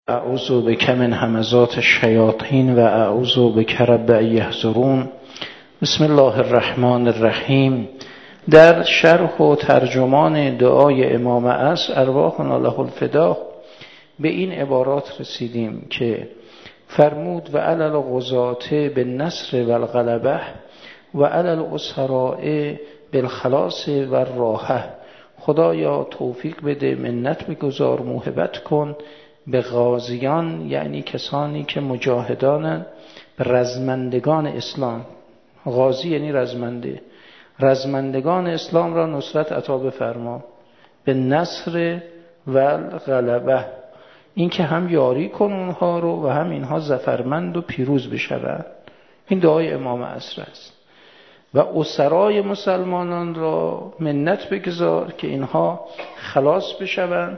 اعوذ بک من همزات الشیاطین و اعوذ بک رب ان یحضرون. بسم الله الرحمن الرحیم. در شرح و ترجمان دعای امام عصر ارواحنا له الفدا به این عبارات رسیدیم که فرمود و علی الغزاة بالنصر و الغلبه و علی الاسراء بالخلاص و الراحه. خدایا توفیق بده، منت بگذار، موهبت کن به غازیان، یعنی کسانی که مجاهدانن، به رزمندگان اسلام. غازی یعنی رزمنده، رزمندگان اسلام را نصرت عطا بفرما. به نصر و الغلبه، این که هم یاری کن اونها رو و هم اینها ظفرمند و پیروز بشوند. این دعای امام عصر است. و اسرای مسلمانان را منت بگذار که اینها خلاص بشوند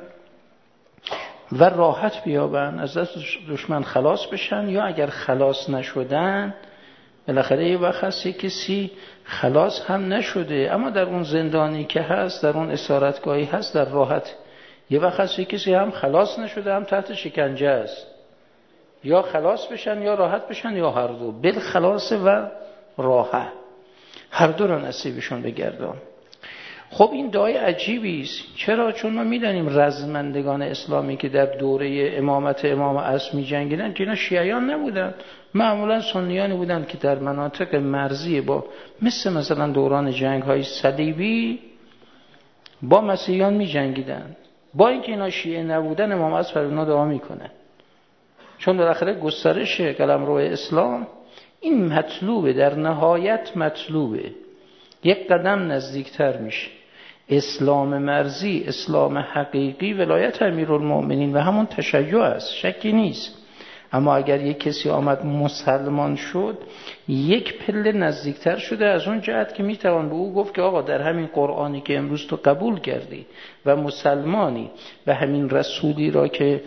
و راحت بیابن، از دست دشمن خلاص بشن، یا اگر خلاص نشدن بالاخره یه وقت هست کسی خلاص هم نشده اما در اون زندانی که هست، در اون اسارتگاهی هست، در راحت. یه وقت هست کسی هم خلاص نشده هم تحت شکنجه است، یا خلاص بشن یا راحت بشن یا هر دو. بالخلاص و راحت، هر دو را نصیبشون بگردان. خب این دعای عجیبی است. چرا؟ چون ما میدانیم رزمندگان اسلامی که در دوره امامت امام عصر می‌جنگیدن که اینا شیعیان نبودن، معمولا سنیانی بودن که در مناطق مرزی با مثلا دوران جنگ‌های صلیبی با مسیحیان می‌جنگیدن. با اینکه اینا شیعه نبودن، امام عصر بر اینا دعا میکنه، چون بالاخره گسترش قلمرو اسلام این مطلوبه، در نهایت مطلوبه، یک قدم نزدیکتر میشه. اسلام مرزی، اسلام حقیقی ولایت امیرالمؤمنین و همون تشیع است، شکی نیست. اما اگر یک کسی آمد مسلمان شد، یک پله نزدیکتر شده، از اون جهت که میتوان به او گفت که آقا در همین قرآنی که امروز تو قبول کردی و مسلمانی و همین رسولی را که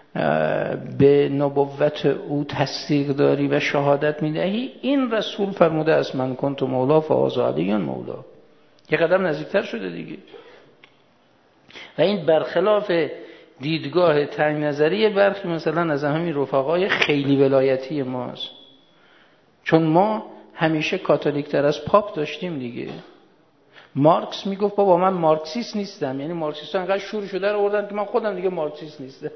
به نبوت او تصدیق داری و شهادت میدهی، این رسول فرموده است من کنت مولا فهذا علی مولا. یه قدم نزدیکتر شده دیگه. و این برخلاف دیدگاه تنگ نظری برخی مثلا از همین رفقای خیلی ولایتی ماست، چون ما همیشه کاتولیک تر از پاپ داشتیم دیگه. مارکس میگفت بابا من مارکسیست نیستم، یعنی مارکسیستان انقدر شور شده رو آوردن که من خودم دیگه مارکسیست نیستم.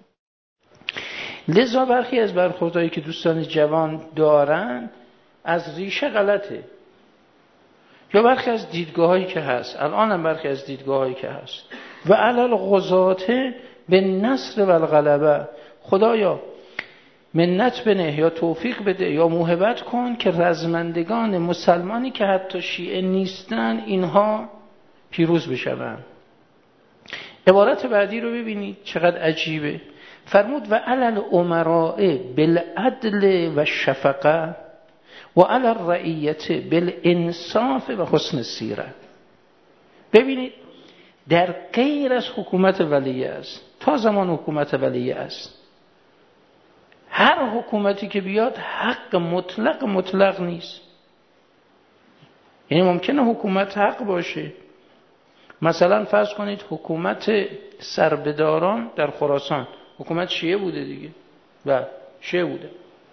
لذا برخی از برخوردهایی که دوستان جوان دارن از ریشه غلطه، یا برخی از دیدگاهایی که هست، الان هم برخی از دیدگاهایی که هست. و علی الغزاة بالنصر و الغلبه، خدایا منت بنه یا توفیق بده یا موهبت کن که رزمندگان مسلمانی که حتی شیعه نیستن اینها پیروز بشوند. عبارت بعدی رو ببینید چقدر عجیبه. فرمود و علی الامراء بالعدل و شفقه و علی الرعیة بالانصاف و حسن السیره. ببینید در غیر از حکومت ولیه است، تا زمان حکومت ولیه است، هر حکومتی که بیاد حق مطلق نیست. یعنی ممکنه حکومت حق باشه، مثلا فرض کنید حکومت سربداران در خراسان حکومت شیعه بوده دیگه، و شیعه بوده.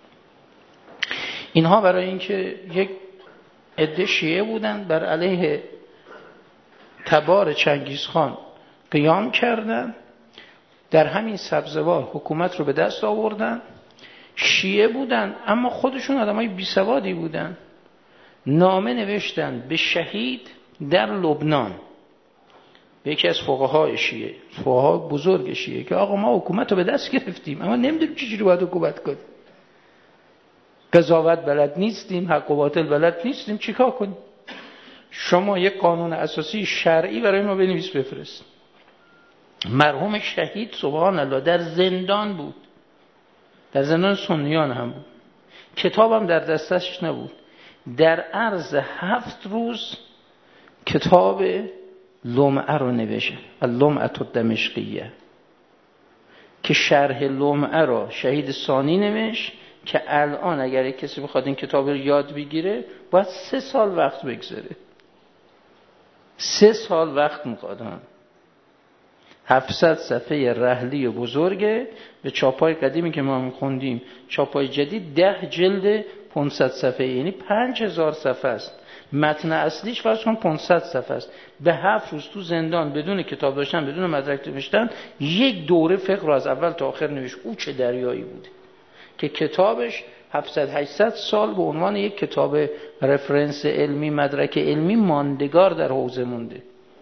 اینها برای اینکه یک عده شیعه بودن بر علیه تبار چنگیزخان قیام کردن، در همین سبزوار حکومت رو به دست آوردن. شیعه بودن اما خودشون آدمای بیسوادی بودن. نامه نوشتن به شهید در لبنان، به یکی از فقهای شیعه، فقهای بزرگ شیعه، که آقا ما حکومت رو به دست گرفتیم اما نمیدونیم چجوری باید حکومت کنیم، قضاوت بلد نیستیم، حق و باطل بلد نیستیم، چیکار کنیم؟ شما یک قانون اساسی شرعی برای ما بنویس بفرست. مرحوم شهید سبحان الله در زندان بود، در زندان سنیان هم بود، کتابم در دستش نبود. در عرض 7 روز کتاب لمعه رو نوشت، اللمعه الدمشقیه، که شرح لمعه رو شهید ثانی نوشت که الان اگر کسی بخواد این کتاب رو یاد بگیره باید 3 سال وقت بگذاره. 3 سال وقت می‌خواد. 700 صفحه رحلی بزرگه، به چاپای قدیمی که ما می‌خوندیم، چاپای جدید 10 جلد 500 صفحه، یعنی 5000 صفحه است. متن اصلیش فرض کن 500 صفحه است. به 7 روز تو زندان بدون کتاب داشتن، بدون مدرک نوشتن، یک دوره فقه رو از اول تا آخر نوشت. او چه دریایی بوده که کتابش 700-800 سال به عنوان یک کتاب رفرنس علمی، مدرک علمی ماندگار در حوزه مونده.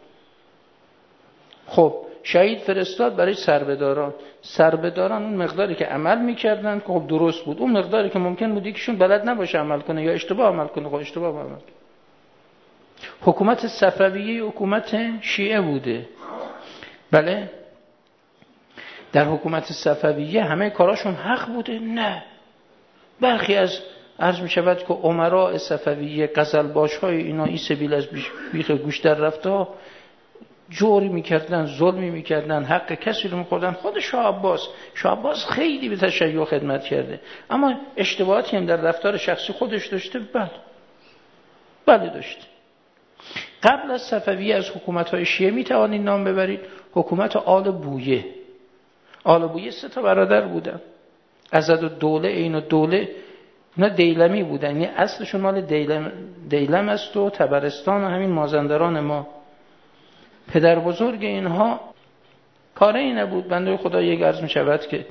خب شهید فرستاد برای سربداران اون مقداری که عمل میکردن که خب درست بود، اون مقداری که ممکن بود یکیشون بلد نباشه عمل کنه یا اشتباه عمل کنه، خب اشتباه عمل. حکومت صفویه حکومت شیعه بوده. بله، در حکومت صفویه همه کاراشون حق بوده؟ نه. برخی از عرض می شود که امراء صفویه، قزلباش‌های اینا، این سبیل از بیخ گوش در رفته ها، جوری میکردن، ظلمی میکردن، حق کسی رو میخوردن. خود شاه عباس خیلی به تشیع خدمت کرده، اما اشتباهاتی هم در رفتار شخصی خودش داشته. بله داشته. قبل از صفویه از حکومت‌های شیعه میتوانید نام ببرید. حکومت آل بویه 3 برادر بودن. عضدالدوله، عین‌الدوله، اینا دیلمی بودن، یعنی اصلشون مال دیلم است و طبرستان و همین مازندران ما. پدر بزرگ اینها کاری این نبود، بنده خدا یک عرض می شود که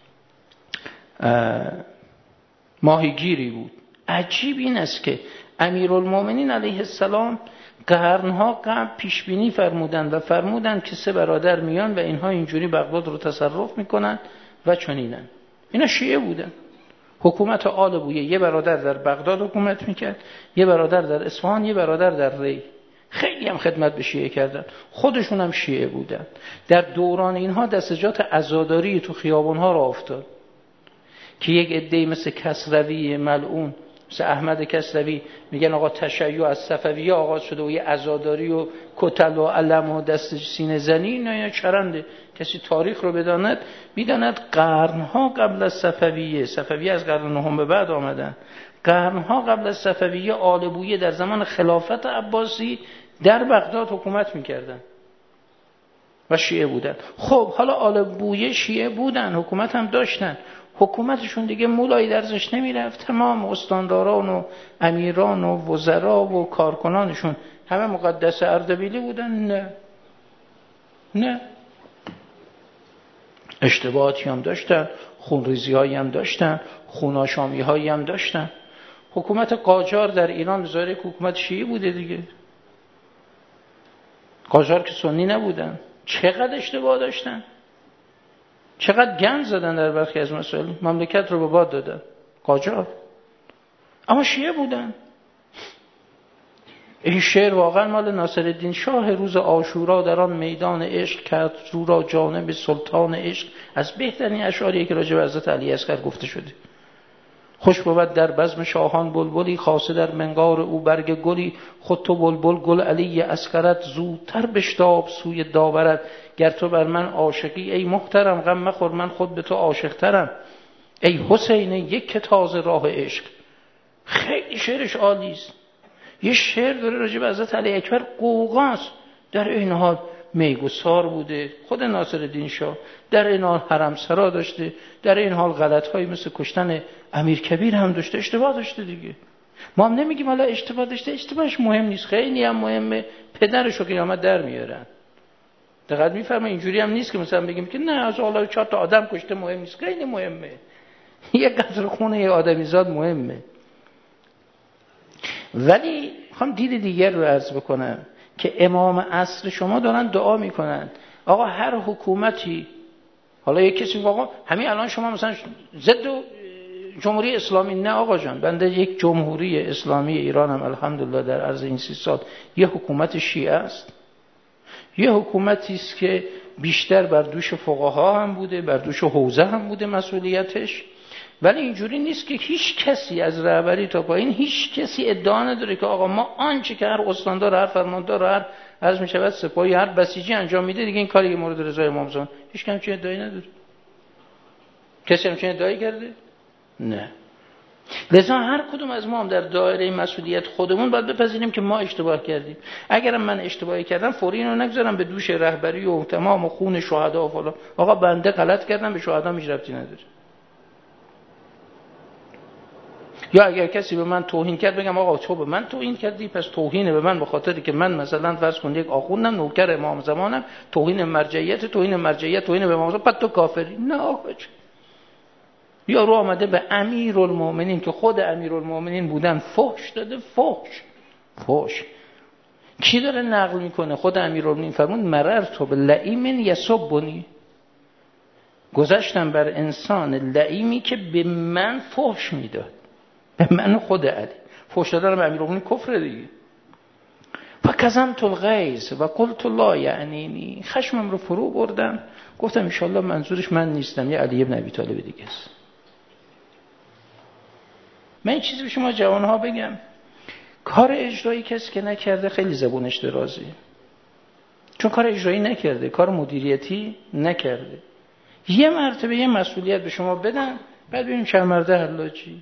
ماهیگیری بود. عجیب این است که امیرالمومنین علیه السلام قرنها قبل پیش بینی فرمودند که 3 برادر میان و اینها اینجوری بغداد رو تصرف میکنن و چنینن. اینا شیعه بودن. حکومت آل بویه 1 برادر در بغداد حکومت میکرد، 1 برادر در اصفهان، 1 برادر در ری. خیلی هم خدمت به شیعه کردن، خودشون هم شیعه بودن. در دوران اینها دستجات عزاداری تو خیابانها را افتاد که یک عده‌ای مثل کسروی ملعون، مثل احمد کسروی، میگن آقا تشیع از صفویه آغاز شده و یه عزاداری و کتل و علم و دست سینه زنی. نه چرنده. کسی تاریخ رو بداند میداند قرنها قبل از صفویه از قرن 9 به بعد آمدن، قرنها قبل از صفویه آل بویه در زمان خلافت عباسی در بغداد حکومت میکردن و شیعه بودن. خب حالا آل بویه شیعه بودن، حکومت هم داشتن، حکومتشون دیگه مولایی درزش نمیرفت. تمام استانداران و امیران و وزرا و کارکنانشون همه مقدس اردبیلی بودن؟ نه. اشتباهاتی هم داشتن، خونریزی هایی هم داشتن، خوناشامی هایی هم داشتن. حکومت قاجار در ایران بظاهر حکومت شیعی بوده دیگه. قاجار که سنی نبودن. چقدر اشتباه داشتن، چقدر گند زدن در برخی از مسائل، مملکت رو به باد دادن قاجار، اما شیعه بودن. این شعر واقعا مال ناصرالدین شاه. روز عاشورا در آن میدان عشق کرد رو را جانب سلطان عشق. از بهترین اشعاری که راجع به حضرت علی اصغر گفته شده. خوش بود در بزم شاهان بلبلی، خاصه در منقار او برگ گلی. خود تو بلبل گل علی اصغرت، زودتر بشتاب سوی داورت. گر تو بر من عاشقی ای محترم، غم مخور من خود به تو عاشق ترم. ای حسین یک تازه راه عشق. خیلی شعرش عالی است. یه شعر داره راجع به حضرت علی اکبر، قوقاست، در این حال میگسار بوده خود ناصرالدین شاه، در این حال حرم سرا داشته، در این حال غلط‌هایی مثل کشتن امیرکبیر هم داشته، اشتباه داشته دیگه. ما هم نمیگیم حالا اشتباه داشته، اشتباهش مهم نیست، خیلی هم مهمه، پدرشو قیامت در میارن. دقیق میفهمه. اینجوری هم نیست که مثلا بگیم که نه از حالا 4 تا آدم کشته مهم نیست، خیلی مهمه. یه قطره خون یه آدمیزاد مهمه. ولی میخوام دید دیگر رو عرض بکنم که امام عصر شما دارن دعا میکنن آقا هر حکومتی، حالا یک کسی واقعا همین الان شما مثلا ضد جمهوری اسلامی، نه آقا جان، بنده یک جمهوری اسلامی ایرانم الحمدلله در عرض این 30 سال یه حکومت شیعه است، یه حکومتی است که بیشتر بر دوش فقها هم بوده، بر دوش حوزه هم بوده مسئولیتش. ولی اینجوری نیست که هیچ کسی از رهبری تا پایین هیچ کسی ادعا نداره که آقا ما آنچه که هر استاندار، هر فرماندار، هر عرض میشود سپاهی، هر بسیجی انجام میده دیگه این کاری مورد رضای امام زمان. هیچ همچین ادعایی نداره. کسی همچین ادعایی کرده؟ نه. لذا هر کدوم از ما هم در دایره مسئولیت خودمون باید بپذیریم که ما اشتباه کردیم. اگرم من اشتباهی کردم فوری اینو نگذارم به دوش رهبری و تمام خون شهدا و فلان. آقا بنده غلط کردم، به شهدا هیچ ربطی نداره. یا اگر کسی به من توهین کرد بگم آقا تو به من توهین کردی، پس توهین به من به خاطری که من مثلا فرض کن یک آخوندم نوکر امام زمانم، توهین مرجعیت توهین به امام زمان، پس تو کافری. نه آقا، یا رو آمده به امیرالمومنین که خود امیرالمومنین بودن فحش داده. فحش کی داره نقل میکنه؟ خود امیرالمومنین فرمود مررت باللئیم یسبنی، گذشتم بر انسان لئیمی که به من فحش میداد، به من خود علی. فحش دادن به امیرالمومنین کفر دیگه. فکظمت الغیظ و قلت لا یعنینی، خشمم رو فرو بردم، گفتم ان شاء الله منظورش من نیستم، یه علی ابن ابی طالب دیگه است. من این چیزی به شما جوانها بگم، کار اجرایی کسی که نکرده خیلی زبونش درازه، چون کار اجرایی نکرده، کار مدیریتی نکرده. یه مرتبه یه مسئولیت به شما بدن، بعد ببینیم چند مرده حلاجی.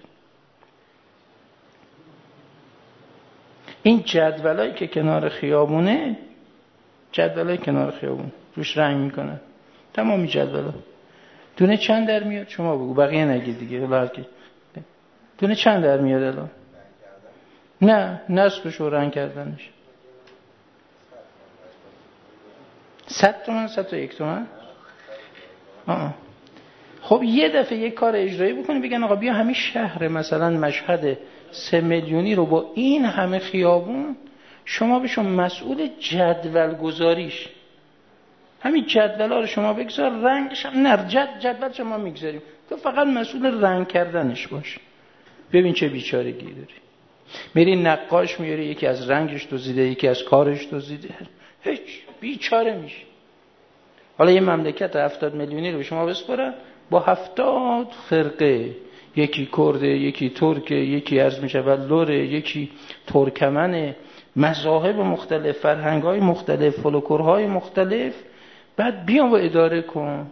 این جدولایی که کنار خیابونه، جدولای کنار خیابون روش رنگ میکنن، تمامی جدولا دونه چند در میاد؟ شما بگو، بقیه نگید دیگه. دونه چند در میاد الان؟ نه، نصفش رو رنگ کردنش 100 تومن، 101 تومن. خب یه دفعه یک کار اجرایی بکنی، بگن آقا بیا همین شهر مثلا مشهد 3 میلیونی رو با این همه خیابون شما بشو مسئول جدول گذاریش، همین جدولا رو شما بگذار، رنگش هم نه، جدول شما میگذاریم، تو فقط مسئول رنگ کردنش باش. ببین چه بیچارگی داری. میری نقاش میاری، یکی از رنگش دزدیده، یکی از کارش دزدیده، هیچ بیچاره میشه. حالا یه مملکت 70 میلیونی رو به شما بسپارن با 70 فرقه، یکی کرده، یکی ترکه، یکی عرض میشه لوره، یکی ترکمنه، مذاهب مختلف، فرهنگ‌های مختلف، فولکلورهای مختلف، بعد بیا و اداره کن.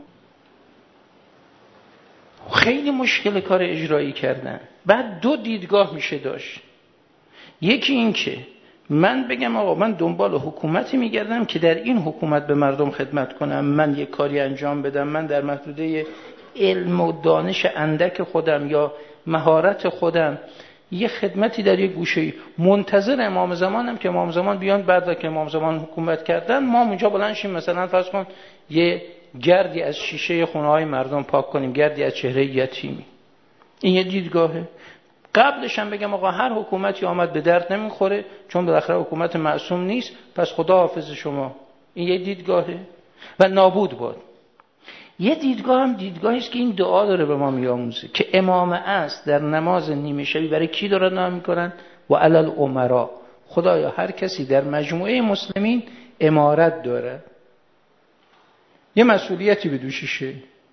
خیلی مشکل کار اجرایی کردن. بعد 2 دیدگاه میشه داشت. یکی این که من بگم آقا من دنبال حکومتی میگردم که در این حکومت به مردم خدمت کنم، من یک کاری انجام بدم، من در محدوده علم و دانش اندک خودم یا مهارت خودم یه خدمتی در یک گوشه‌ای، منتظر امام زمانم که امام زمان بیان، بعد که امام زمان حکومت کردن ما اونجا بلند شیم مثلا فرض کن یه گردی از شیشه خونه‌های مردم پاک کنیم، گردی از چهره یتیمی. این یه دیدگاهه. قبلش هم بگم آقا هر حکومتی آمد به درد نمیخوره، چون بالاخره حکومت معصوم نیست، پس خدا حافظ شما. این یه دیدگاهه و نابود باد. یه دیدگاه هم دیدگاهی است که این دعا داره به ما میآموزه که امام است در نماز نیمه شبی برای کی داره دعا میکنن؟ و علی الامرا، خدایا هر کسی در مجموعه مسلمین امارت داره، یه مسئولیتی به دوششه،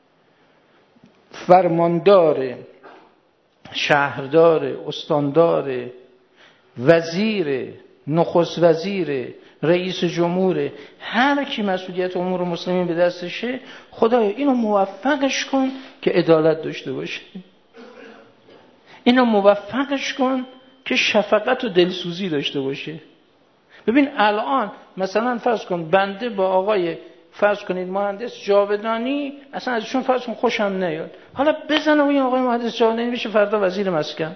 فرماندار، شهردار، استاندار، وزیر، نخست وزیر، رئیس جمهور، هر کی مسئولیت امور مسلمین به دستشه، خدایا اینو موفقش کن که عدالت داشته باشه، اینو موفقش کن که شفقت و دلسوزی داشته باشه. ببین الان مثلا فرض کن بنده با آقای فرض کنید مهندس جاودانی اصلا ازشون فرض کن خوشم نیاد، حالا بزنم این آقای مهندس جاودانی بشه فردا وزیر مسکن.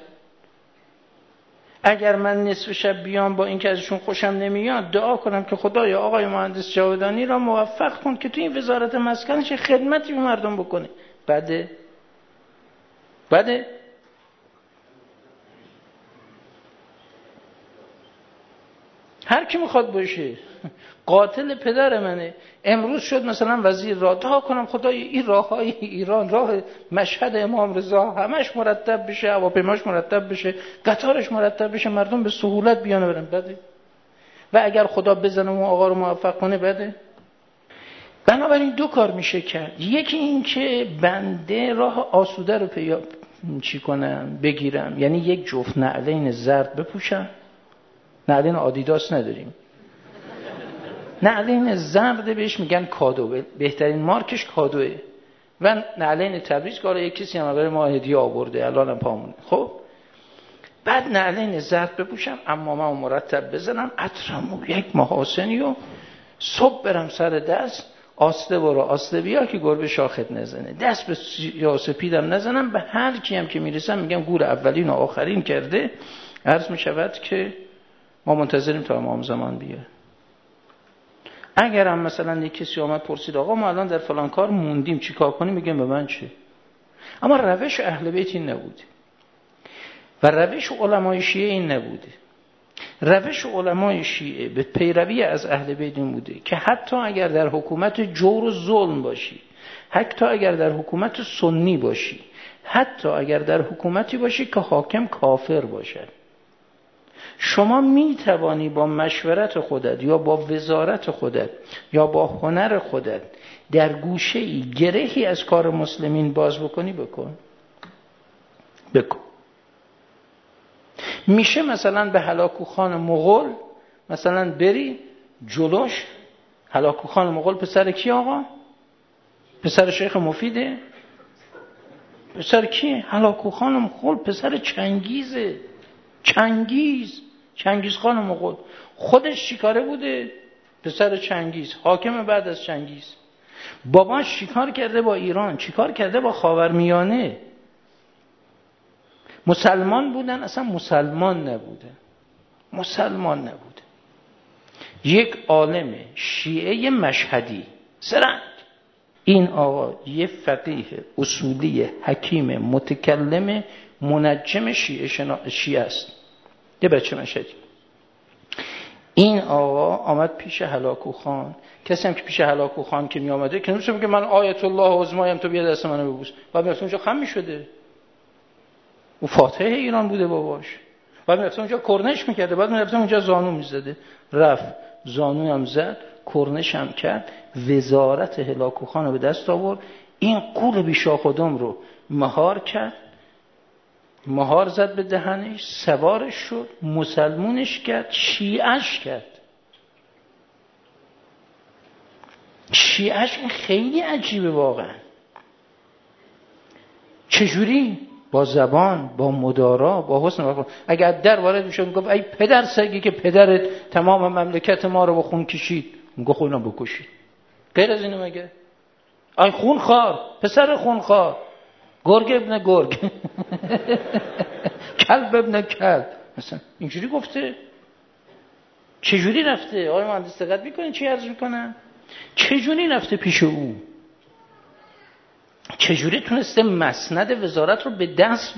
اگر من نصف شب بیام با این که ازشون خوشم نمیاد دعا کنم که خدایا آقای مهندس جاودانی را موفق کن که تو این وزارت مسکنش خدمتی به مردم بکنه، بده هر کی میخواد باشه، قاتل پدر منه، امروز شد مثلا وزیر راه، دعا کنم خدای این راههای ایران، راه مشهد امام رضا همش مرتب بشه، هواپیماش مرتب بشه، قطارش مرتب بشه، مردم به سهولت بیان برن، بده. و اگر خدا بزنه اون آقا رو موفق کنه، بده. بنابراین 2 کار میشه کرد. یکی این که بنده راه آسوده رو بگیرم، یعنی یک جفت نعلین زرد بپوشم. نعلین آدیداس نداریم، نعلین زرد بهش میگن کادو، بهترین مارکش کادوه. و نعلین تبریز که حالا یک کسی هم برای ما هدیه آورده الانم پامونه. خب بعد نعلین زرد بپوشم، عمامه‌مو مرتب بزنم، عطرمو یک محاسنی و صبح برم سر دست، آسته برو آسته بیا که گربه شاخت نزنه، دست به سیاسپیدم نزنم، به هر کی هم که میرسم میگم گور اولین و آخرین کرده. عرض میشود که ما منتظریم تا امام زمان بیاد. اگر هم مثلا یک کسی آمد پرسید آقا ما الان در فلان کار موندیم چیکار کنیم، میگم به من چه. اما روش اهل بیت این نبوده و روش علمای شیعه این نبوده. روش علمای شیعه به پیروی از اهل بیت این بوده که حتی اگر در حکومت جور و ظلم باشی، حتی اگر در حکومت سنی باشی، حتی اگر در حکومتی باشی که حاکم کافر باشد، شما می توانی با مشورت خودت یا با وزارت خودت یا با هنر خودت در گوشه‌ای گرهی از کار مسلمین باز بکنی، بکن. میشه مثلا به هلاکوخان مغول مثلا بری جلوش. هلاکوخان مغول پسر کی آقا؟ پسر شیخ مفیده؟ پسر کی؟ هلاکوخان مغول پسر چنگیزه. چنگیز خان مغول خودش چیکاره بوده؟ پسر چنگیز، حاکم بعد از چنگیز. باباش چیکار کرده با ایران؟ چیکار کرده با خاورمیانه؟ مسلمان بودن؟ اصلا مسلمان نبوده. یک عالم شیعه مشهدی سرنگ، این آقا یه فقیه اصولی حکیم متکلم منجم شیعه است، یه بچه مشهدی. این آقا آمد پیش هلاکوخان. کسی هم که پیش هلاکوخان که می آمده که نمیشه بگه من آیت الله عظمایم تو بیا دست منو ببوس، بعد میرفت اونجا خم میشده. او فاتح ایران بوده باباش، بعد میرفت اونجا کرنش میکرده، بعد میرفت اونجا زانو میزده، رفت زانو هم زد، کرنش هم کرد، وزارت هلاکوخان رو به دست آورد. این قول بیشاخ و دم رو مهار کرد، مهار زد به دهنش، سوارش شد، مسلمونش کرد، شیعش کرد. شیعش این خیلی عجیبه واقعا. چجوری؟ با زبان، با مدارا، با حسن وفا. اگر در وارد میشد میگفت ای پدر سگی که پدرت تمام مملکت ما رو با خون کشید، میگفت خودم بکشید. غیر از اینو مگه؟ ای خونخوار، پسر خونخوار، گرگ ابن گرگ، کلب ابن کلب، مثلا اینجوری گفته. چجوری رفته؟ آقای مهندس دقت میکنین چی عرض میکنم؟ چجوری رفته پیش او؟ چجوری تونسته مسند وزارت رو به دست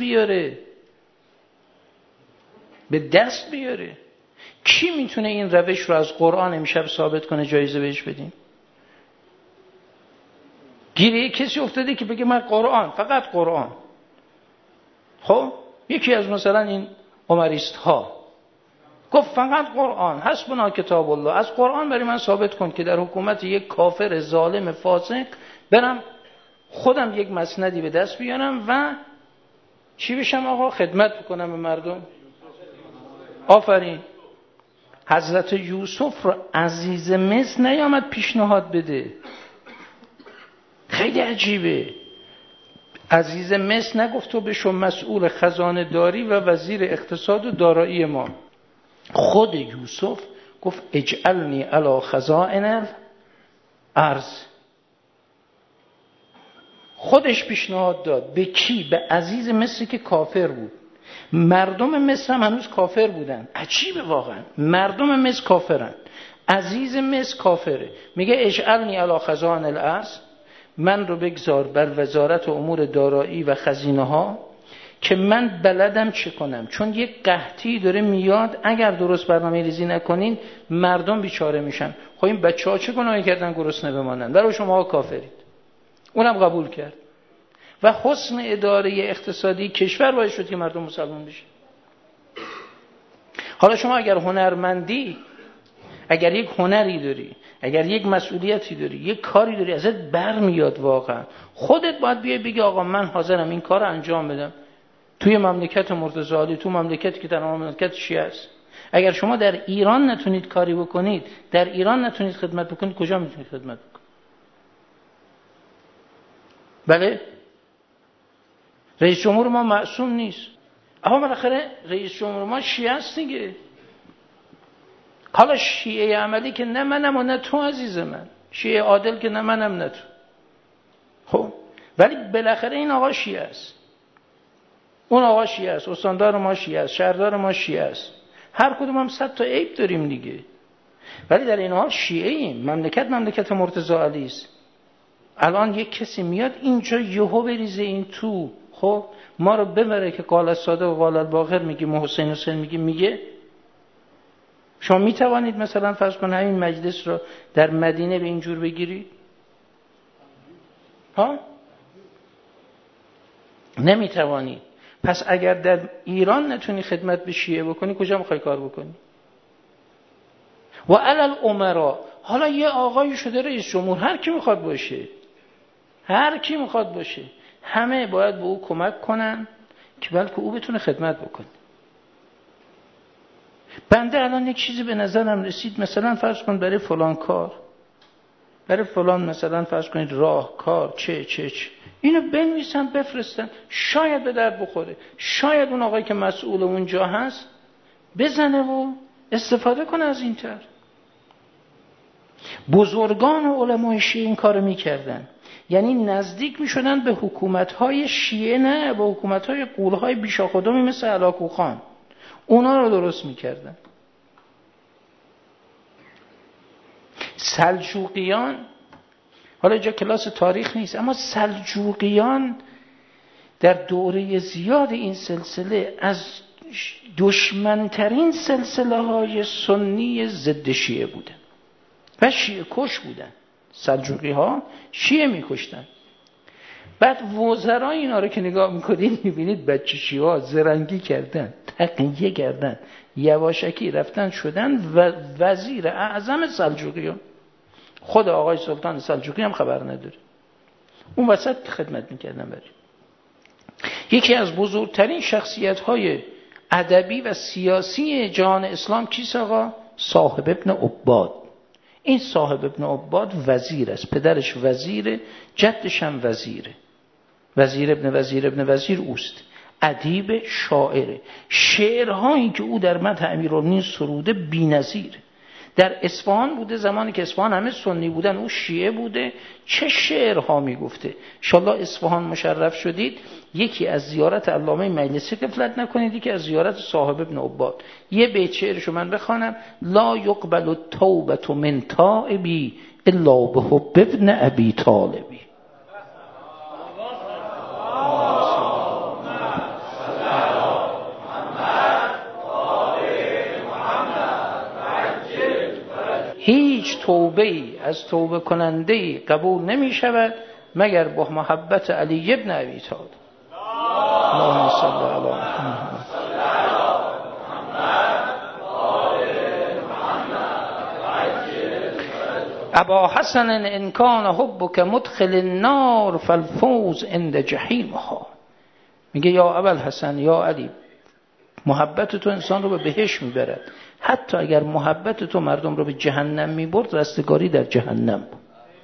بیاره؟ کی میتونه این روش رو از قرآن امشب ثابت کنه جایزه بهش بدیم؟ گیره کسی افتاده که بگه من قرآن، فقط قرآن. خب یکی از مثلا این عمریست ها گفت فقط قرآن، حسبنا کتاب الله، از قرآن برای من ثابت کن که در حکومت یک کافر ظالم فاسق برم خودم یک مسندی به دست بیارم و چی بشم آقا؟ خدمت بکنم به مردم. آفرین. حضرت یوسف رو عزیز مصر نیامد پیشنهاد بده. خیلی عجیبه. عزیز مصر نگفت تو بشو مسئول خزانه داری و وزیر اقتصاد و دارایی ما. خود یوسف گفت اجعلنی علی خزائن الارض. خودش پیشنهاد داد. به کی؟ به عزیز مصر که کافر بود. مردم مصر هم هنوز کافر بودن. عجیبه واقعا. مردم مصر کافرن، عزیز مصر کافره. میگه اجعلنی علی خزائن الارض، من رو بگذار بر وزارت امور دارایی و خزینه ها که من بلدم چه کنم، چون یک قحطی داره میاد، اگر درست برنامه ریزی نکنین مردم بیچاره میشن. خب این بچه‌ها چه گناهی کردن گرسنه بمانن؟ برای شما کافرید. اونم قبول کرد و حسن اداره اقتصادی کشور باعث شد که مردم مسلمان بشن. حالا شما اگر هنرمندی، اگر یک هنری داری، اگر یک مسئولیتی داری، یک کاری داری ازت برمیاد، واقعا خودت باید بیای بگی آقا من حاضرم این کار رو انجام بدم توی مملکت مرتضی علی، تو مملکتی که تمام مملکت شیعه است. اگر شما در ایران نتونید کاری بکنید، در ایران نتونید خدمت بکنید، کجا میتونید خدمت بکنید؟ بله، رئیس جمهور ما معصوم نیست. اما بالاخره رئیس جمهور ما شیعه است دیگه. حالا شیعه عملی که نه منم و نه تو عزیز من، شیعه عادل که نه منم نه تو. خب ولی بالاخره این آقا شیعه است، اون آقا شیعه است، استاندار ما شیعه است، شهردار ما شیعه است، هر کدوم هم 100 تا عیب داریم دیگه. ولی در این حال شیعه ایم. مملکت مرتضی علی است. الان یک کسی میاد اینجا یهو بریزه این تو، خب ما رو ببره که قال الصادق و قال الباقر میگیم و حسین میگه. شما میتوانید مثلا فرض کن همین مجلس رو در مدینه به این جور بگیرید؟ ها؟ نمیتوانید. پس اگر در ایران نتونی خدمت به شیعه بکنی، کجا میخوای کار بکنی؟ و علل امرا، حالا یه آقایی شده رئیس جمهور، هر کی میخواد باشه، همه باید به او کمک کنن که بلکه او بتونه خدمت بکنه. بنده الان یک چیزی به نظرم رسید، مثلا فرض کن برای فلان کار، برای فلان مثلا فرض کنید راهکار چه اینو بنویسن بفرستن، شاید به درد بخوره، شاید اون آقایی که مسئول اونجا هست بزنه و استفاده کنه از این طرح. بزرگان و علمای شیعه این کارو میکردن، یعنی نزدیک میشدن به حکومت‌های شیعه، نه به حکومت‌های غول‌های بیشاخدمی مثل هلاکو خان، اونا رو درست میکردن. سلجوقیان، حالا اینجا کلاس تاریخ نیست، اما سلجوقیان در دوره زیاد این سلسله از دشمنترین سلسله های سنی ضد شیعه بودن و شیعه کش بودن. سلجوقی ها شیعه میکشتن. بعد وزرای اینا رو که نگاه میکنید میبینید بچه شیعه ها زرنگی کردن، تقیه کردن، یواشکی رفتن شدن و وزیر اعظم سلجوقی ها. خود آقای سلطان سلجوقی هم خبر نداره، اون وسط خدمت میکردن. برای یکی از بزرگترین شخصیت‌های ادبی و سیاسی جهان اسلام کیست آقا؟ صاحب ابن عباد. این صاحب ابن عباد وزیر است، پدرش وزیره، جدش هم وزیره، وزیر ابن وزیر اوست. ادیب، شاعره، شعرهایی که او در مدح امیرالمومنین سروده بی‌نظیره. در اصفهان بوده، زمانی که اصفهان همه سنی بودن، او شیعه بوده، چه شعرها میگفته. انشالله اصفهان مشرف شدید، یکی از زیارت علامه مجلسی غفلت نکنید، یکی از زیارت صاحب ابن عباد. یه بیت شعرشو من بخوانم: لا یقبل التوبة من تائبی الا بحب ابن ابی طالبی. هیچ توبه ای از توبه کننده ای قبول نمی شود مگر با محبت علی ابن ابی طالب. اللهم صل علی محمد. ابا حسن ان کان حبک مدخل النار فالفوز عند جحیمها. میگه یا ابوالحسن، یا علی، محبت تو انسان رو به بهشت میبرد، حتی اگر محبت تو مردم رو به جهنم میبرد، رستگاری در جهنم بود.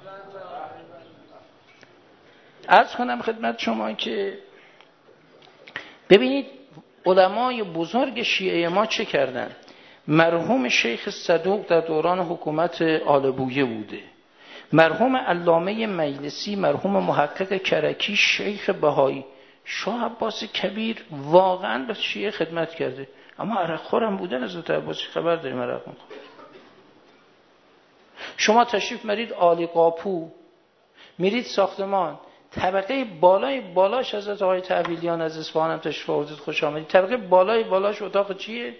عرض کنم خدمت شما که ببینید علمای بزرگ شیعه ما چه کردن. مرحوم شیخ صدوق در دوران حکومت آل بویه بوده، مرحوم علامه مجلسی، مرحوم محقق کرکی، شیخ بهایی، شاه عباس کبیر واقعا به شیعه خدمت کرده. اما عرق خورم بودن حضرت عباسی، خبر داریم عرق خور. شما تشریف مرید عالی قاپو، میرید ساختمان، طبقه بالاش حضرت آقای تحویلیان از اصفهان هم تشریف آوردید، خوش آمدید. طبقه بالاش اتاق چیه؟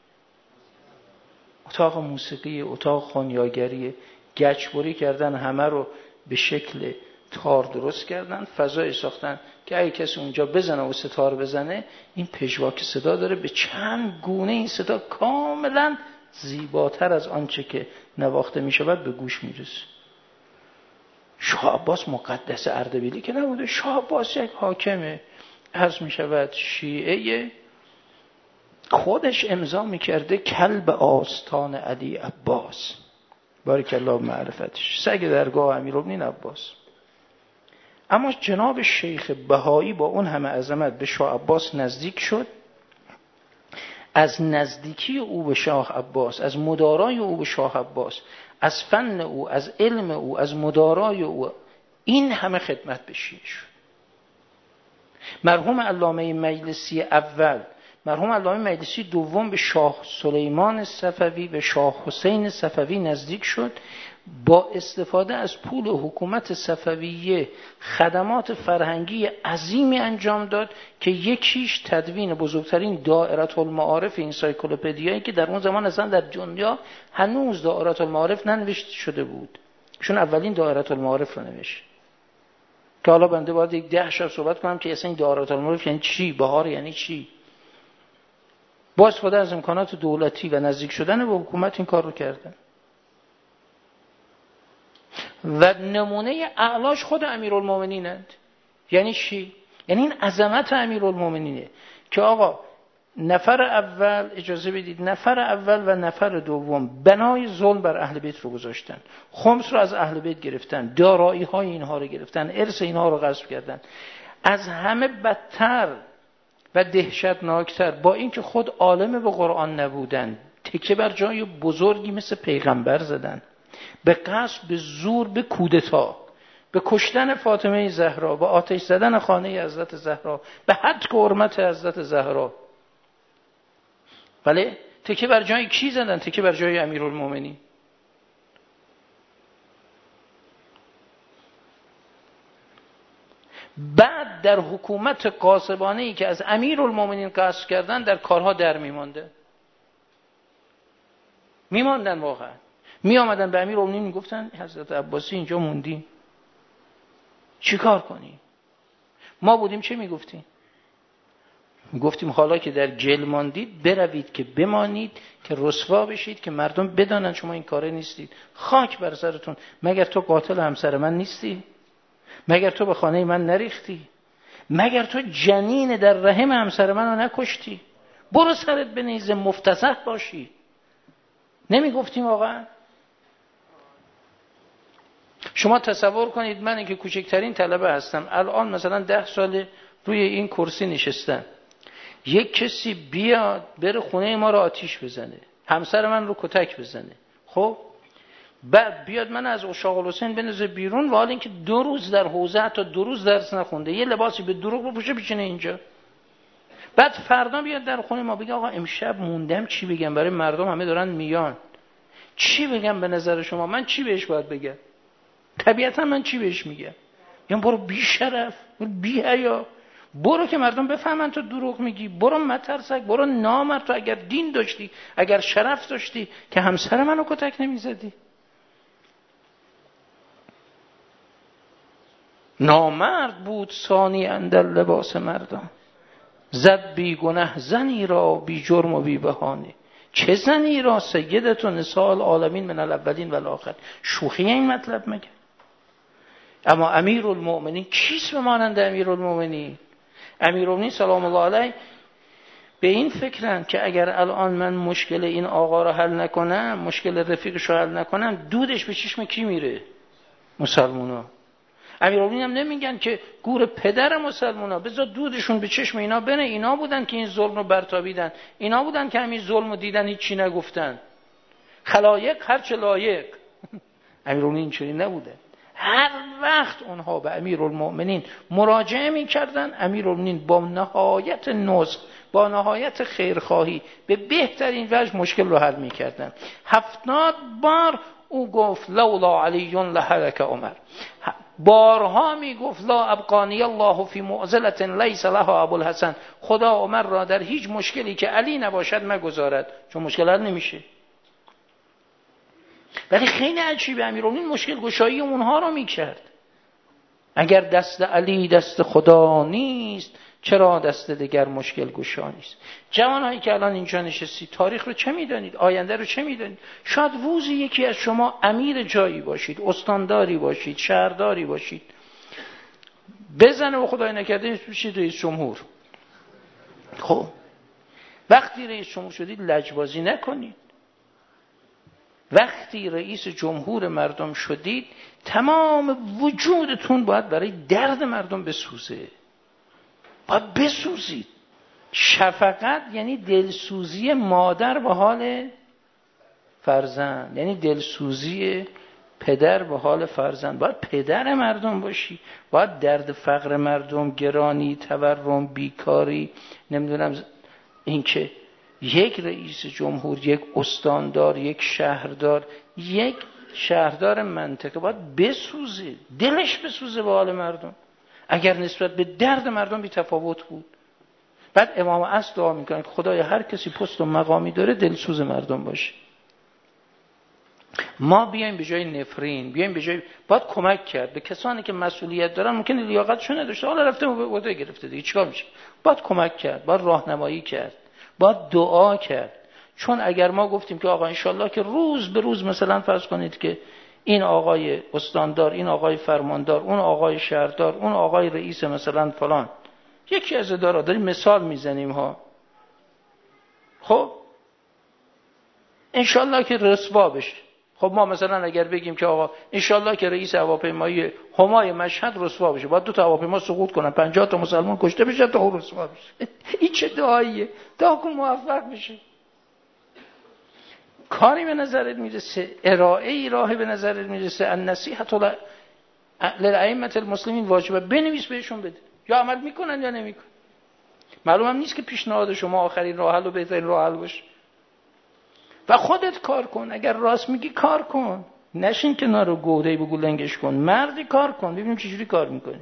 اتاق موسیقی، اتاق خانیاگری. گچبری کردن، همه رو به شکل تار درست کردن، فضای ساختن که اگه کسی اونجا بزنه و ستار بزنه، این پژواک صدا داره، به چند گونه این صدا کاملا زیباتر از آنچه که نواخته می شود به گوش می رسه. شاه عباس مقدس اردبیلی که نبوده، شاه عباس یک حاکمه، عرض می شود شیعه، خودش امضا می کرده کلب آستان علی عباس، بارک الله معرفتش، سگ درگاه امیرالمومنین عباس. اما جناب شیخ بهایی با اون همه عظمت به شاه عباس نزدیک شد از نزدیکی او به شاه عباس، از مدارای او به شاه عباس، از فن او، از علم او، از مدارای او، این همه خدمت بشین شد. مرحوم علامه مجلسی اول، مرحوم علامه مجلسی دوم به شاه سلیمان صفوی و شاه حسین صفوی نزدیک شد، با استفاده از پول حکومت صفویه خدمات فرهنگی عظیمی انجام داد که یکیش تدوین بزرگترین دائره المعارف انسایکلوپدیایی که در اون زمان اصلا در دنیا هنوز دائره المعارف ننوشته شده بود، چون اولین دائره المعارف رو نوشت. که حالا بنده باید یک 10 شب صحبت کنم که اصلا این دائره المعارف یعنی چی، بهار یعنی چی. با استفاده از امکانات دولتی و نزدیک شدن به حکومت این کار رو کردن. و نمونه اعلاش خود امیرالمومنینند. یعنی چی؟ یعنی این عظمت امیرالمومنینه که آقا نفر اول، اجازه بدید، نفر اول و نفر دوم بنای ظلم بر اهل بیت رو گذاشتن، خمس رو از اهل بیت گرفتن، دارایی های اینها رو گرفتن، ارث اینها رو غصب کردن. از همه بدتر و دهشتناکتر، با اینکه خود عالم به قرآن نبودن، تکه بر جای بزرگی مثل پیغمبر زدن، به قصد، به زور، به کودتا، به کشتن فاطمه زهرا، به آتش زدن خانه حضرت زهرا، به حد حرمت حضرت زهرا. بله، تکه بر جای کی زدن؟ تکه بر جای امیرالمومنین. بعد در حکومت غاصبانه‌ای که از امیرالمومنین قصد کردن، در کارها در میماندن واقعا. می آمدن به امیرالمومنین میگفتن حضرت عباسی اینجا موندیم، چی کار کنیم؟ ما بودیم چه میگفتیم؟ میگفتیم حالا که در گل ماندید بروید که بمانید، که رسوا بشید، که مردم بدانن شما این کاره نیستید. خاک بر سرتون، مگر تو قاتل همسر من نیستی؟ مگر تو به خانه من نریختی؟ مگر تو جنین در رحم همسر من رو نکشتی؟ برو سرت بنیزه، مفتضح باشی. نمیگفتیم واقعا؟ شما تصور کنید من که کوچکترین طلبه هستم، الان مثلا 10 سال روی این کرسی نشستم، یک کسی بیاد بره خونه ما رو آتیش بزنه، همسر من رو کتک بزنه، خب بعد بیاد من از عشاق الحسین بندازه بیرون، و حال اینکه 2 روز در حوزه، حتی 2 روز درس نخونده، یه لباسی به دروغ بپوشه بشینه اینجا، بعد فردا بیاد در خونه ما بگه آقا امشب موندم، چی بگم برای مردم، همه دارن میان، چی بگم به نظر شما؟ من چی بهش باید بگم؟ طبیعتا من چی بهش میگم؟ یعنی برو بی شرف، برو بی حیا، برو که مردم بفهمن تو دروغ میگی، برو مترسک، برو نامرد، تو اگر دین داشتی، اگر شرف داشتی، که همسر منو کتک نمیزدی؟ نامرد بود ثانی اندر لباس مردان، زد بی گنه زنی را بی جرم و بی بهانه. چه زنی را؟ سیدت و نساء العالمین من الاولین و الاخرین. شوخی این مطلب مگه؟ اما امیرالمومنین کیست بمانند امیرالمومنین؟ امیرالمومنین سلام الله علیه به این فکرن که اگر الان من مشکل این آقا رو حل نکنم، مشکل رفیقش رو حل نکنم، دودش به چشم کی میره؟ مسلمونا. امیرالمومنین هم نمیگن که گور پدر مسلمونا، بذار دودشون به چشم اینا بره، اینا بودن که این ظلم رو برتابیدن، اینا بودن که همین ظلم رو دیدن هیچی نگفتن. خلایق هرچه لایق. امیرالمومنین اینجوری نبوده. هر وقت اونها به امیرالمومنین مراجعه میکردن، امیرالمومنین با نهایت نصح، با نهایت خیرخواهی، به بهترین وجه مشکل رو حل میکردن. 70 بار او گفت لولا علی لهلک عمر، بارها میگفت لا ابقانی الله فی معضلة لیس لها ابوالحسن، خدا عمر را در هیچ مشکلی که علی نباشد مگذارد، چون مشکل حل نمیشه. ولی خیلی عجیبه، امیرالمومنین مشکل گشایی اونها رو میکرد. اگر دست علی دست خدا نیست، چرا دست دیگر مشکل گشا نیست؟ جوانهایی که الان اینجا نشستید، تاریخ رو چه میدانید؟ آینده رو چه میدانید؟ شاید روزی یکی از شما امیر جایی باشید، استانداری باشید، شهرداری باشید، بزنه و خدای نکرده بشید رئیس جمهور. خب وقتی رئیس جمهور شدید لجبازی نکنید. وقتی رئیس جمهور مردم شدید، تمام وجودتون باید برای درد مردم بسوزه، باید بسوزید. شفقت یعنی دلسوزی مادر به حال فرزند، یعنی دلسوزی پدر به حال فرزند. باید پدر مردم باشی، باید درد فقر مردم، گرانی، تورم، بیکاری، نمیدونم اینکه یک رئیس جمهور، یک استاندار، یک شهردار، یک شهردار منطقه باید بسوزه، دلش بسوزه به حال مردم. اگر نسبت به درد مردم بی تفاوت بود. بعد امام عصر دعا میکنه که خدایا هر کسی پست و مقامی داره دلسوز مردم باشه. ما بیایم به جای نفرین، بیایم به جای، باید کمک کرد به کسانی که مسئولیت دارن، ممکنه لیاقتشون نداشته، حالا رفته عهده گرفته دیگه چیکار میشه؟ باید کمک کرد، باید راهنمایی کرد، باید دعا کرد. چون اگر ما گفتیم که آقا انشالله که روز به روز مثلا فرض کنید که این آقای استاندار، این آقای فرماندار، اون آقای شهردار، اون آقای رئیس مثلا فلان، یکی از ادارات داریم مثال میزنیم ها، خب انشالله که رسوا بشه. خب ما مثلا اگر بگیم که آقا انشالله که رئیس هواپیمایی همای مشهد رسوا بشه، باید 2 تا هواپیما سقوط کنن، 50 تا مسلمان کشته بشه تا اون رسوا بشه. این چه دعاییه؟ دعا کن موفق بشه. کاری به نظرت میرسه، ارائه راهی به نظرت میرسه، النصیحة للائمة المسلمین واجبه، بنویس بهشون بده، یا عمل میکنن یا نمیکنن. معلوم هم نیست که پیشنهاد شما آخرین راه حل و بهترین راه حل باشه. و خودت کار کن، اگر راست میگی کار کن، نشین کنار رو گوده‌ای بگو لنگش کن، مردی کار کن، ببینیم چجوری کار میکنی.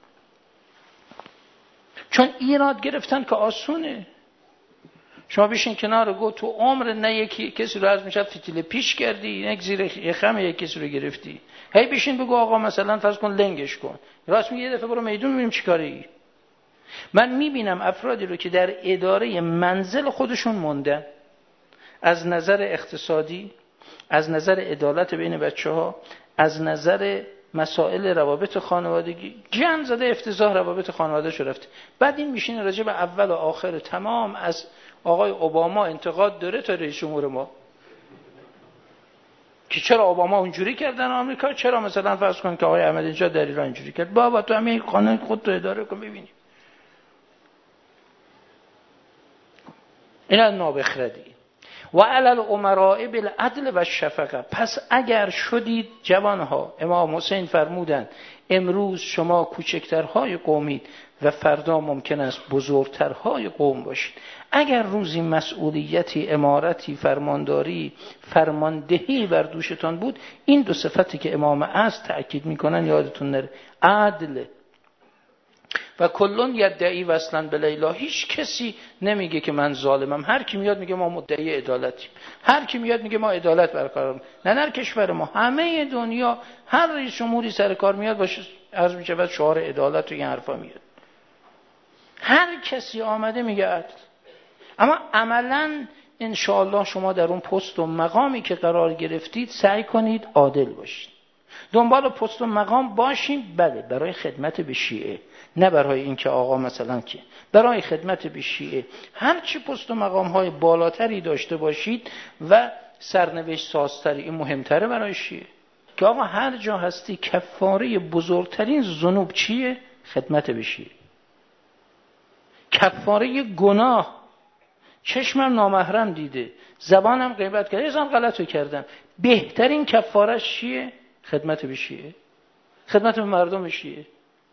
چون ایراد گرفتن که آسونه. شما بشین کنار گو، تو عمر نه یکی کسی رو از میشد فتیله پیش کردی، نه زیر یخم یک کسی رو گرفتی، هی بشین بگو آقا مثلا فرض کن لنگش کن، راست میگی، یه دفعه برو میدون ببینیم چیکاری. من میبینم افرادی رو که در اداره منزل خودشون موندن، از نظر اقتصادی، از نظر عدالت بین بچه‌ها، از نظر مسائل روابط خانوادگی، جن زده افتضاح روابط خانواده شو رفته. بعد این میشینه راجع به اول و آخر تمام از آقای اوباما انتقاد داره تا رئیس جمهور ما، که چرا اوباما اونجوری کردن آمریکا، چرا مثلا فرض کن که آقای احمدی نژاد در ایران اینجوری کرد. بابا تو همین قانون خودت رو اداره کن ببینی. اینا نابخردی. و علی الامراء بالعدل و الشفقه. پس اگر شدید جوانها، امام حسین فرمودند امروز شما کوچکترهای قومید و فردا ممکن است بزرگترهای قوم باشید. اگر روزی مسئولیتی، امارتی، فرمانداری، فرماندهی بر دوشتان بود، این 2 صفتی که امام عصر تأکید میکنن یادتون نره. عدل و کلون یدعی وصلن به لیلا. هیچ کسی نمیگه که من ظالمم، هر کی میاد میگه ما مدعی عدالتیم، هر کی میاد میگه ما عدالت برقرار. نه در کشور ما، همه دنیا هر رئیس جمهوری سر کار میاد باشه عرض میشه بعد شعار عدالت و این حرفا میاد، هر کسی آمده میگه عدل. اما عملاً انشاءالله شما در اون پست و مقامی که قرار گرفتید سعی کنید عادل باشید. دنبال پست و مقام باشین، بله، برای خدمت به شیعه، نه برای این که آقا مثلا که، برای خدمت به شیعه. هرچی پست و مقام های بالاتری داشته باشید و سرنوشت سازتری، این مهمتره برای شیعه. که آقا هر جا هستی کفاره بزرگترین ذنوب چیه؟ خدمت به شیعه. کفاره گناه، چشمم نامحرم دیده، زبانم غیبت کرده، ازم غلطو کردم، بهترین کفارش چیه؟ خدمت به شیعه، خدمت به مردم شیعه.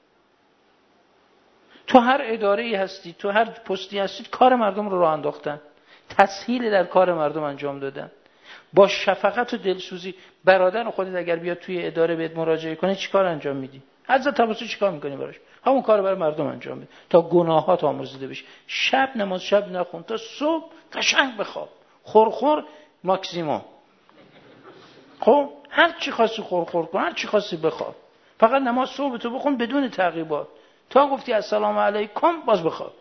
تو هر اداره‌ای هستی، تو هر پستی هستید، کار مردم رو راه انداختن، تسهیل در کار مردم انجام دادن، با شفقت و دلسوزی. برادر خودت اگر بیاد توی اداره بهت مراجعه کنه چیکار انجام میدی؟ حضرت تبسم چیکار میکنی براش؟ همون کارو برای مردم انجام بده تا گناهات آمرزیده بشه. شب نماز شب نخون تا صبح قشنگ بخواب، خورخور ماکسیموم. خب هر چی خواستی خورخور کن، هر چی خواستی بخواب، فقط نماز صبح تو بخون بدون تعقیبات، تا گفتی السلام علیکم باز بخواب.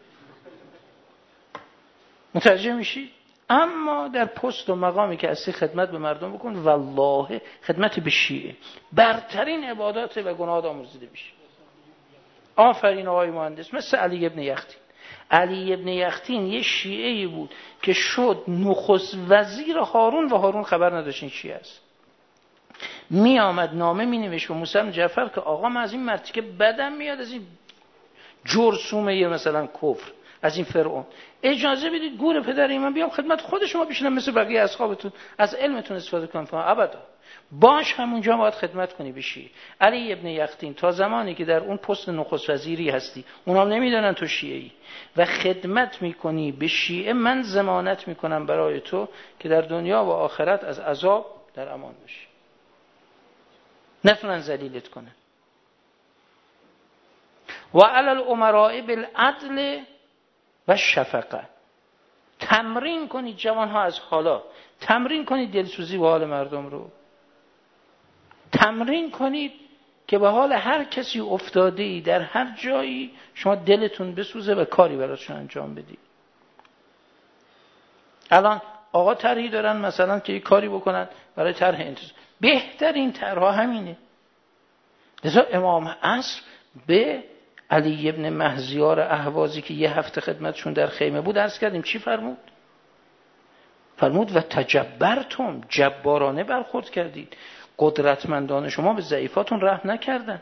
متوجه میشی؟ اما در پست و مقامی که هستی خدمت به مردم بکن. والله خدمت به شیعه برترین عبادات و گناهات آمرزیده میشه. آفرین آقای مهندس. مثل علی ابن یختین. علی ابن یختین یه شیعه‌ای بود که شد نخست وزیر هارون و هارون خبر نداشت این شیعه است. می آمد نامه می نوشت به موسی بن جعفر که آقا من از این مرتکب بدم میاد، از این جرثومه مثلا کفر، از این فرعون. اجازه بدید گور پدر من بیام خدمت خود شما بشینم مثل بقیه اصحابتون از علمتون استفاده کنم. ابدا. باش همونجا باید خدمت کنی بشی. علی ابن یختین تا زمانی که در اون پست نخست وزیری هستی، اونا هم نمیدونن تو شیعه‌ای و خدمت میکنی به شیعه، من ضمانت میکنم برای تو که در دنیا و آخرت از عذاب در امان باشی، نتونن ذلیلت کنن. و علی الامراء بالعدل و شفقه. تمرین کنید جوانها از حالا، تمرین کنید دلسوزی به حال مردم رو، تمرین کنید که به حال هر کسی افتاده ای در هر جایی شما دلتون بسوزه و کاری براشون انجام بدید. الان آقا طرحی دارن مثلا که یک کاری بکنن برای طرح انتظار، بهترین طرحها همینه. لذا امام عصر به علی ابن مهزیار اهوازی که یه هفته خدمتشون در خیمه بود عرض کردیم چی فرمود؟ فرمود و تجبرتم، جبارانه برخورد کردید. قدرتمندان شما به ضعیفاتون رحم نکردن،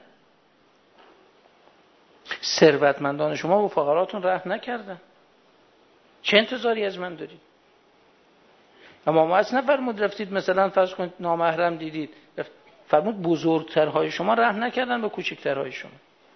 ثروتمندان شما به فقراتون رحم نکردن. چه انتظاری از من دارید؟ امام عصر نفرمود رفتید مثلا فرض کنید نامحرم دیدید، فرمود بزرگترهای شما رحم نکردن به کوچکترهای شما.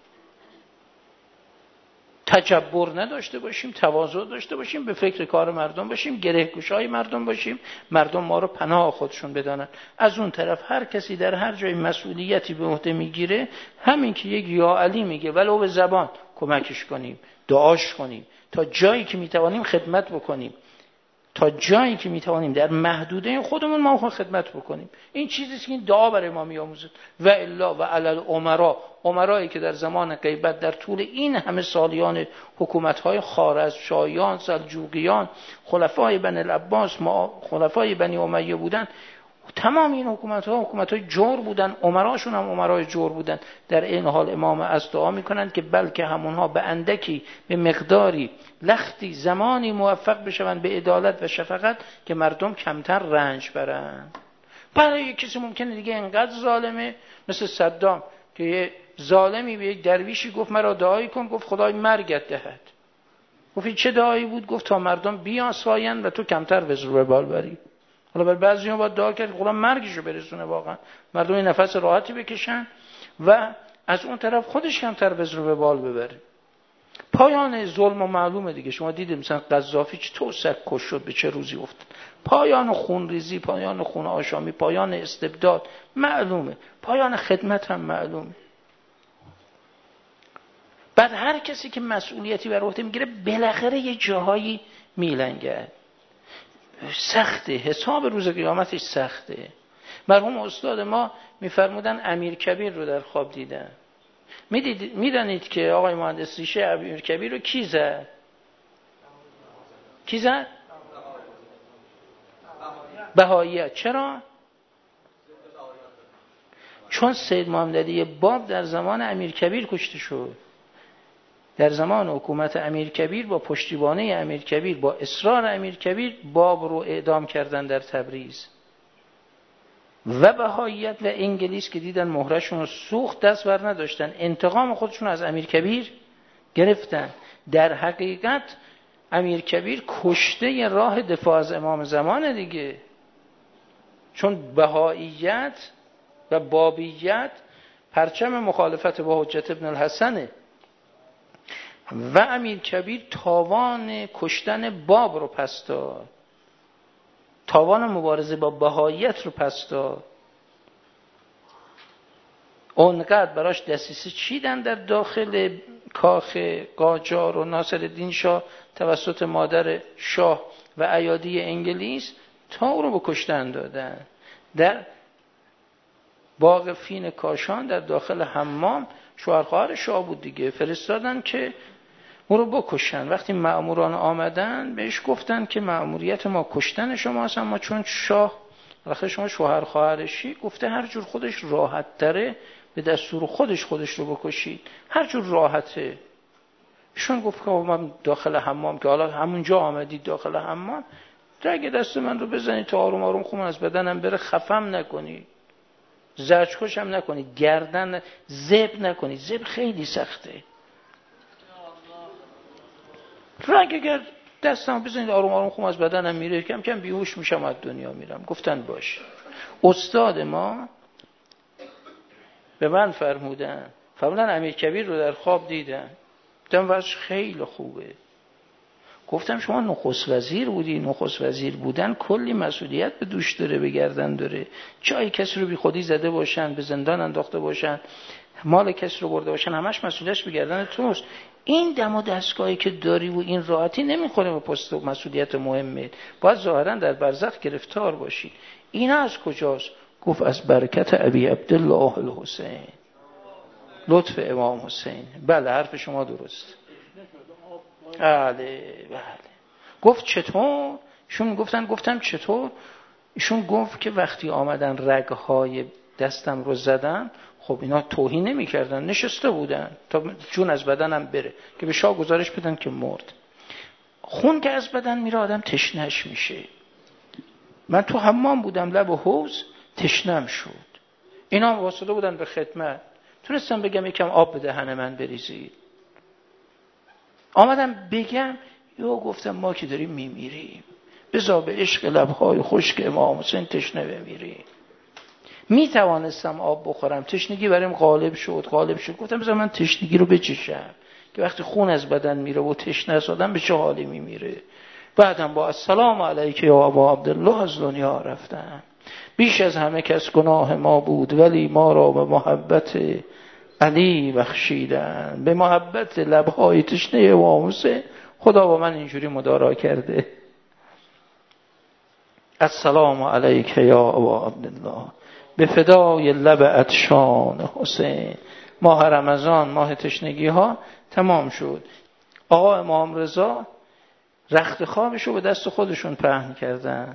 تجبر نداشته باشیم، تواضع داشته باشیم، به فکر کار مردم باشیم، گره‌گشای مردم باشیم، مردم ما رو پناه خودشون بدانن. از اون طرف هر کسی در هر جای مسئولیتی به عهده میگیره، همین که یک یا علی میگه ولو به زبان کمکش کنیم، دعاش کنیم، تا جایی که میتوانیم خدمت بکنیم، تا جایی که میتوانیم در محدوده خودمون ما خدمت بکنیم. این چیزی که این دعا برای ما میآموزه. و الا و علی الامراء، امرایی که در زمان غیبت در طول این همه سالیان حکومت‌های خوارزمشاهیان، سلجوقیان، خلفای بنی العباس، خلفای بنی امیه بودن، تمام این حکومت‌های جور بودن، امراشون هم امرای جور بودن. در این حال امام از دعا میکنند که بلکه همونها به اندکی، به مقداری، لختی، زمانی موفق بشوند به عدالت و شفقت که مردم کمتر رنج برند. برای کسی ممکنه دیگه انقدر ظالمه مثل صدام که یه ظالمی به یک درویشی گفت مرا دعایی کن، گفت خدای مرگت دهد. گفت چه دعایی بود؟ گفت تا مردم بیاسایند و تو کمتر وزر به بال بری. حالا برای بعضی‌ها باید دعا کرد خدا مرگشو برسونه، واقعا مردم این نفس راحتی بکشن و از اون طرف خودش کمتر وزر به بال ببره. پایان ظلم و معلومه دیگه. شما دیدید مثلا قذافی چطور سگ‌کش شد، به چه روزی افتاد. پایان خونریزی، پایان خون آشامی، پایان استبداد معلومه، پایان خدمت هم معلومه. بعد هر کسی که مسئولیتی بر عهده میگیره بالاخره یه جاهایی میلنگه، سخته، حساب روز قیامتش سخته. مرحوم استاد ما میفرمودن امیر کبیر رو در خواب دیدن. میدانید که آقای مهندس ریشه امیر کبیر رو کی زد؟ کی زد؟ بهائیت. چرا؟ چون سید محمد علی باب در زمان امیر کبیر کشته شد. در زمان حکومت امیر کبیر با پشتیبانی امیر کبیر، با اصرار امیر کبیر، باب رو اعدام کردن در تبریز. و بهائیت و انگلیس که دیدن مهرشون رو سوخت دست بر نداشتن، انتقام خودشون از امیر کبیر گرفتن. در حقیقت امیر کبیر کشته راه دفاع از امام زمان دیگه، چون بهائیت و بابیت پرچم مخالفت با حجت ابن الحسنه و امیر کبیر تاوان کشتن باب رو پس داد، تاوان مبارزه با بهائیت رو پس داد. اونقدر براش دسیسه چیدن در داخل کاخ قاجار و ناصرالدین شاه توسط مادر شاه و ایادی انگلیس تا او رو بکشتن دادن. در باغ فین کاشان در داخل حمام شوهر خواهر شاه بود دیگه، فرستادن که او رو بکشن. وقتی مأموران آمدن بهش گفتن که مأموریت ما کشتن شماست، اما چون شاه وقتی شما شوهر خواهرشی گفته هر جور خودش راحت تره به دستور خودش رو بکشید، هر جور راحته. ایشون گفت که من داخل حمام، که حالا همونجا آمدید داخل حمام، اگه دست من رو بزنید تا آروم آروم خون از بدنم بره، خفم نکنید، زجرکش هم نکنید، گردن زب نکنید، زب خیلی سخته. رگ اگر دستم بزنید آروم آروم خون از بدنم میره، کم کم بیهوش میشم از دنیا میرم. گفتن باش. استاد ما به من فرمودن امیرکبیر رو در خواب دیدن، دیدم وضعش خیلی خوبه. گفتم شما نخست وزیر بودی، نخست وزیر بودن کلی مسئولیت به دوش داره، به گردن داره. جای کسی رو بی خودی زده باشن، به زندان انداخته باشن، مال کسی رو برده باشن، همش مسئولیتش به گردن توست. این دم و دستگاهی که داری و این راحتی نمیخوره به پست و مسئولیت مهمه، باید ظاهرا در برزخ گرفتار باشی. اینا از کجاست؟ گفت از برکت ابی عبدالله الحسین، لطف امام حسین. بله حرف شما درست. بله. گفت چطور؟ ایشون گفتم چطور؟ ایشون گفت که وقتی آمدن رگهای دستم رو زدن، خب اینا توهین نمی کردن، نشسته بودن تا جون از بدنم بره که به شاه گزارش بدن که مرد. خون که از بدن میره آدم تشنهش میشه. من تو حمام بودم لب حوض، تشنم شد. اینا واسطه بودن به خدمت، تونستم بگم یکم آب به دهن من بریزید. آمدم بگم، گفتم ما که داریم میمیریم، بذار به عشق لبهای خشک امام حسین تشنه بمیریم. میتوانستم آب بخورم، تشنگی برام غالب شد. گفتم بذار من تشنگی رو بچشم که وقتی خون از بدن میره و تشنه است آدم به چه حالی میمیره. بعدم با السلام علیک یا ابا عبدالله از دنیا رفتم. بیش از همه کس گناه ما بود، ولی ما را به محبت علی بخشیدن. به محبت لبهای تشنه امام حسین خدا با من اینجوری مدارا کرده. السلام علیک یا ابا عبدالله، به فدای لب عطشان حسین. ماه رمضان، ماه تشنگی ها تمام شد. آقا امام رضا رخت خوابش رو به دست خودشون پهن کردن.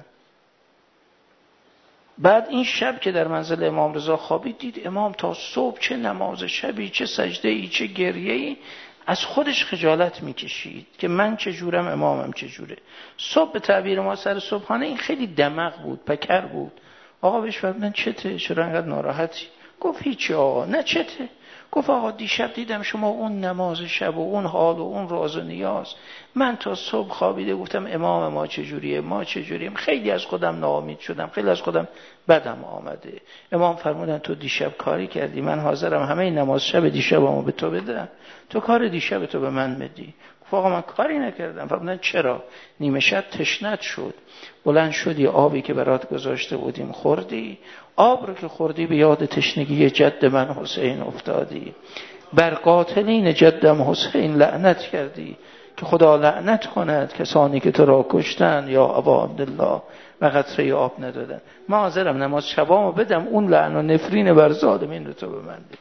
بعد این شب که در منزل امام رضا خوابید، دید امام تا صبح چه نماز شبی، چه سجده‌ای، چه گریه‌ای، از خودش خجالت میکشید که من چجورم، امامم چجوره. صبح به تعبیر ما سر صبحانه این خیلی دمق بود، پکر بود. آقا بهش فرمودن چته؟ چرا انقدر ناراحتی؟ گفت هیچی آقا. نه چته؟ گفت آقا دیشب دیدم شما اون نماز شب و اون حال و اون راز و نیاز، من تا صبح خوابیده گفتم امام ما چجوریه، ما چجوریم. خیلی از خودم ناامید شدم، خیلی از خودم بدم آمده. امام فرمودن تو دیشب کاری کردی، من حاضرم همه نماز شب دیشبمو به تو بدم، تو کار دیشب تو به من بدی. گفت آقا من کاری نکردم. فرمودن چرا؟ نیمه شب تشنت شد، بلند شدی آبی که برات گذاشته بودیم خوردی، آب رو که خوردی به یاد تشنگی جد من حسین افتادی، بر قاتلین جدم حسین لعنت کردی که خدا لعنت کند کسانی که تو را کشتن یا ابا عبدالله و قطره آب ندادن. من حاضرم نماز شبامو بدم، اون لعن و نفرین بر ظالمین رو تو به من بدی.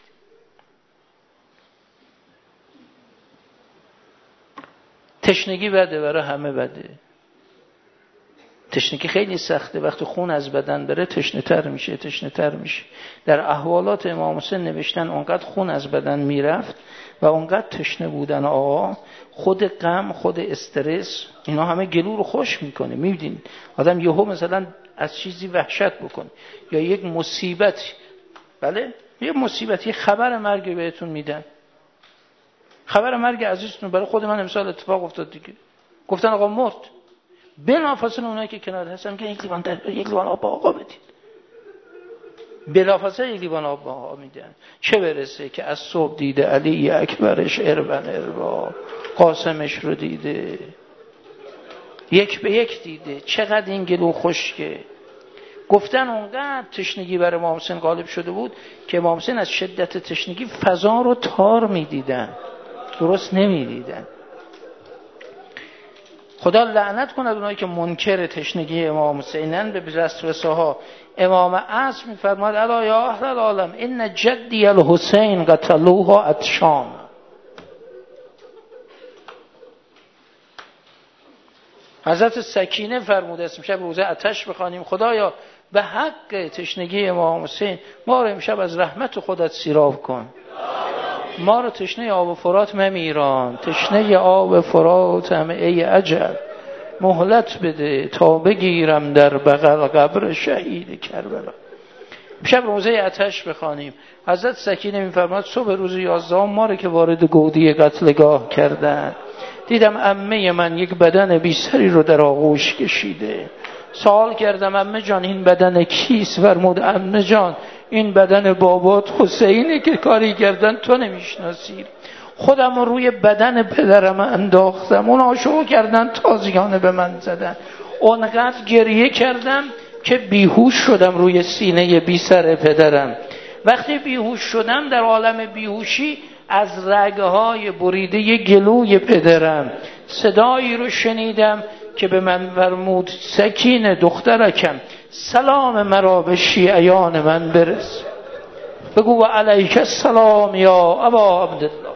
تشنگی بده، برای همه بده. تشنگی خیلی سخته، وقتی خون از بدن بره تشنه تر میشه. در احوالات امام حسین نوشتن اونقدر خون از بدن میرفت و اونقدر تشنه بودن آقا، خود غم، خود استرس، اینا همه گلو رو خشک میکنه. میبینین آدم یهو مثلا از چیزی وحشت بکنه یا یک مصیبت، بله یک مصیبت، یک خبر مرگ بهتون میدن، خبر مرگ عزیزتون. برای خود من امسال اتفاق افتاد دیگه، گفتن آقا مرد، بلافاصله اونایی که کنار هستن که یک لیوان آب با آقا بدید، بلافاصله یک لیوان آب با آقا میدن. چه برسه که از صبح دیده علی اکبرش اربن اربا، قاسمش رو دیده، یک به یک دیده. چقدر این گلو خشکه. گفتن اونقدر تشنگی بر امام حسین غالب شده بود که امام حسین از شدت تشنگی فضا رو تار میدیدن، درست نمیدیدن. خدا لعنت کند اونایی که منکر تشنگی امام حسینن. به وسوسه ها امام عصر میفرماد الا یا اهل العالم ان جدی الحسین قتلوه عطشان. حضرت سکینه فرموده است امشب روزه آتش بخوانیم خدایا به حق تشنگی امام حسین ما رو امشب از رحمت خودت سیراب کن، ما رو تشنه آب فرات ممیران، تشنه آب فرات هم ای اجل مهلت بده تا بگیرم در بغل قبر شهید کربلا. امشب روزه آتش بخوانیم. حضرت سکینه میفرماد صبح روز 11 ما رو که وارد گودی قتلگاه کردن، دیدم عمه من یک بدن بی سری رو در آغوش کشیده. سوال کردم عمه جان این بدن کیست؟ فرمود عمه جان این بدن بابات حسینه که کاری کردن تو نمیشناسی. خودم رو روی بدن پدرم انداختم، اون آشوب کردن، تازیانه به من زدن. اونقدر گریه کردم که بیهوش شدم روی سینه بی سر پدرم. وقتی بیهوش شدم در عالم بیهوشی از رگهای بریده گلوی پدرم صدایی رو شنیدم که به من فرمود سکینه دخترکم سلام مرا به شیعیان من برس. بگو و علیک السلام یا ابا عبدالله.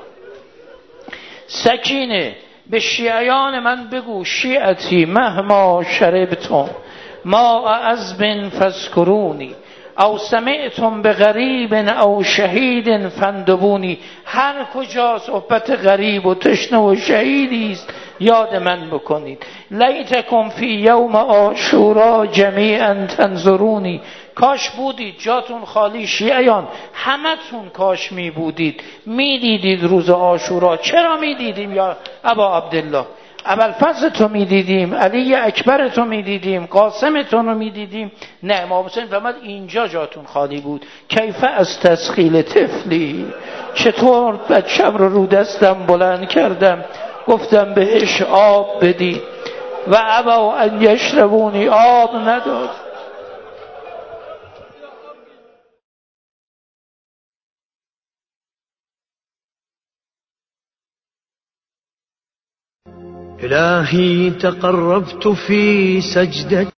سکینه به شیعیان من بگو شیعتی مهما شربتم ما عذب فاذکرونی او سمعتم به غریب او شهید فندبونی. هر کجا صحبت غریب و تشنه و شهیدی است یاد من بکنید. لیتکم فی یوم عاشورا جمیعا تنظرونی. کاش بودید جاتون خالی شیعیان، همتون کاش می بودید می دیدید روز عاشورا. چرا می دیدیم یا ابا عبدالله؟ ابوالفضل تو می دیدیم، علی اکبر تو می دیدیم، قاسم تو رو می دیدیم. نه، امام حسین فرمود اینجا جاتون خالی بود. کیف از تسخیل طفلی، چطور بچم رو دستم بلند کردم گفتم بهش آب بدی و ابا ان یشربونی، آب نداد. إلهي تقربت في سجدتي